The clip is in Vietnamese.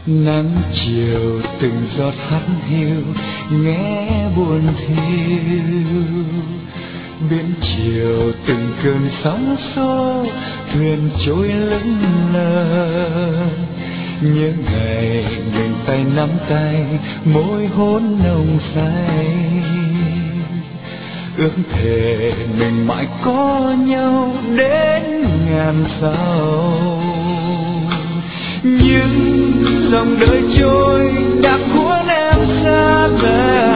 Nắng chiều từng giọt hắt hiu nghe buồn thiêu, biển chiều từng cơn sóng xô thuyền trôi lững lờ. Nhớ ngày mình tay nắm tay môi hôn nồng say, ước thề mình mãi có nhau đến ngàn sau. Nhưng dòng đời trôi đã cuốn em xa về,